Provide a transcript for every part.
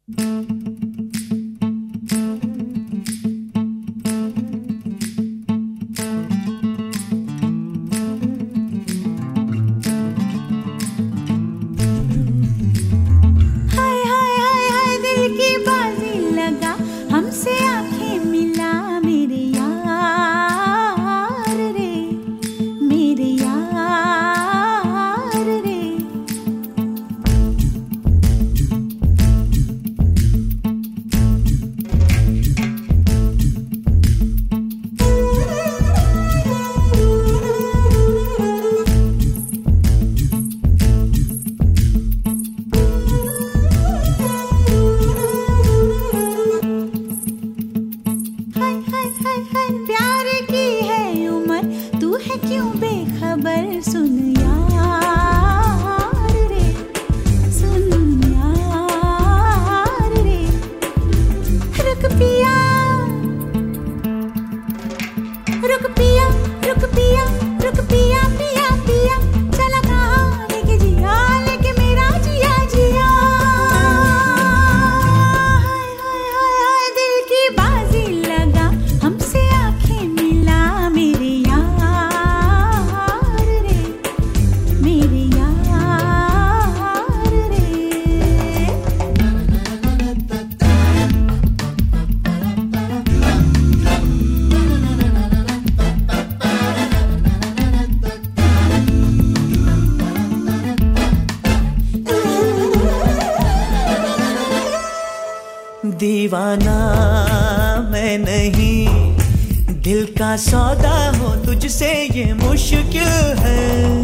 दीवाना मैं नहीं, दिल का सौदा हो तुझसे ये मुश्किल है।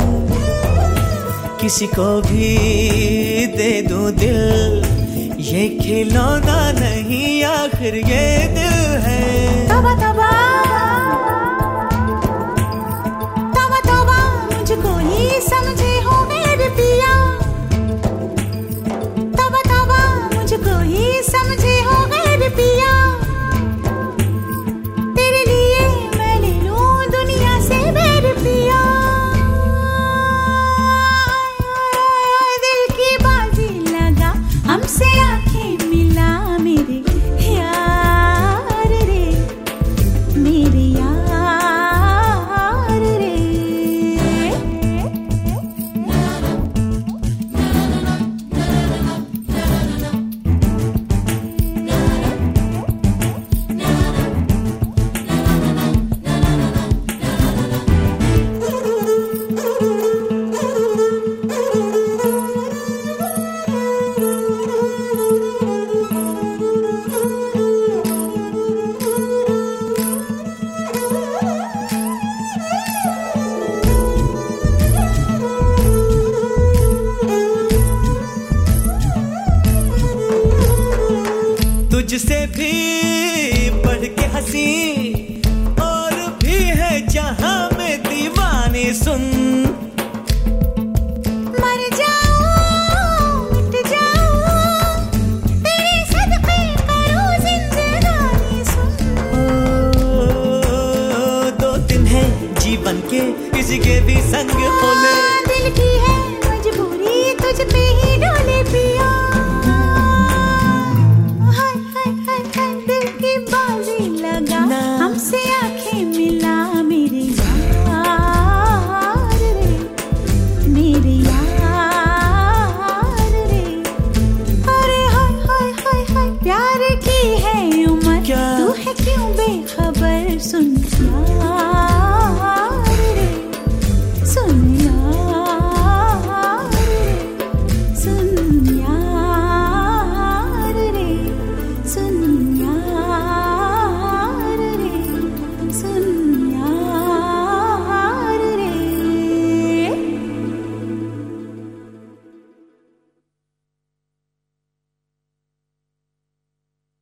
किसी को भी दे दूं दिल, ये खिलौना नहीं आखिर ये दिल है। तौबा तौबा तौबा तौबा, मुझको ही समझे हो मेरे पिया। तौबा तौबा, मुझको ही समझे हो मेरे पिया। तेरे लिए मैं ले लूं दुनिया से मेरे पिया। दिल की बाजी लगा हमसे आंखें मिला मेरे यार रे, मेरे यार रे। तुझसे भी बढ़ के हंसी और भी है जहां में दीवानी। सुन मर जाऊं मिट जाऊं तेरे सदके करूं जिंदगानी। सुन दो दिन है जीवन के, किसी के भी संग